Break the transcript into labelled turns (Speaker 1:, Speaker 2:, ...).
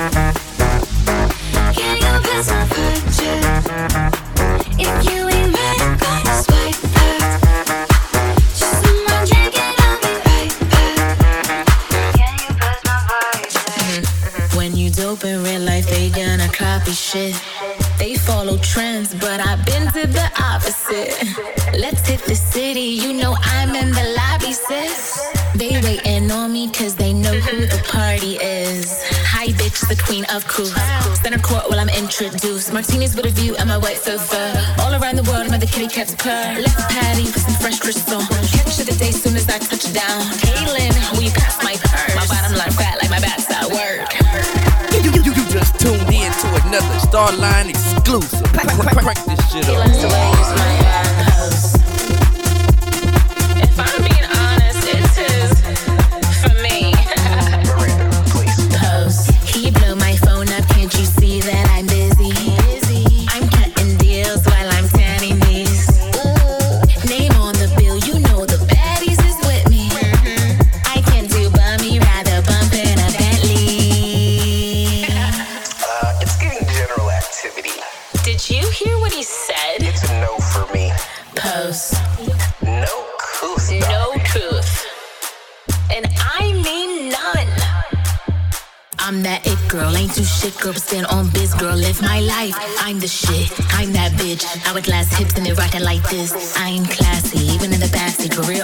Speaker 1: Can you pass my budget? If you ain't ready, gonna swipe left. Just someone drinking, I'll be right back. Can you pass my budget?
Speaker 2: When you dope in real life, they gonna copy shit. They follow trends, but I've been to the opposite. Let's hit the city, you know I'm in the lobby, sis. They waiting on me cause they know who the party is. Hi bitch, the queen of cruise. Center court while I'm introduced. Martinis with a view and my white sofa. All around the world, I'm at the kitty cat's purr. Let's party with some fresh crystal. Catch of the day soon as I touch down. Kaylin, we pass my purse. My bottom line fat like my back's at work.
Speaker 3: You just tuned in to another Starline exclusive. Crank this shit
Speaker 2: He
Speaker 3: up.
Speaker 2: likes the way I use my pose. If I'm being honest, it's his for me. Pose. He blow my phone up, can't you see that I'm busy? I'm cutting deals while I'm tanning these. Name on the bill, you know the baddies is with me. I can do bummy, rather bump in a Bentley.
Speaker 4: It's getting general activity.
Speaker 2: Did you hear what he said?
Speaker 4: It's a no for me.
Speaker 2: Pose.
Speaker 4: No couth.
Speaker 2: No truth. And I mean none. I'm that it girl, ain't too shit girl, but stand on biz girl, live my life. I'm the shit, I'm that bitch. Hourglass hips and they rockin' like this. I'm classy, even in the backseat, career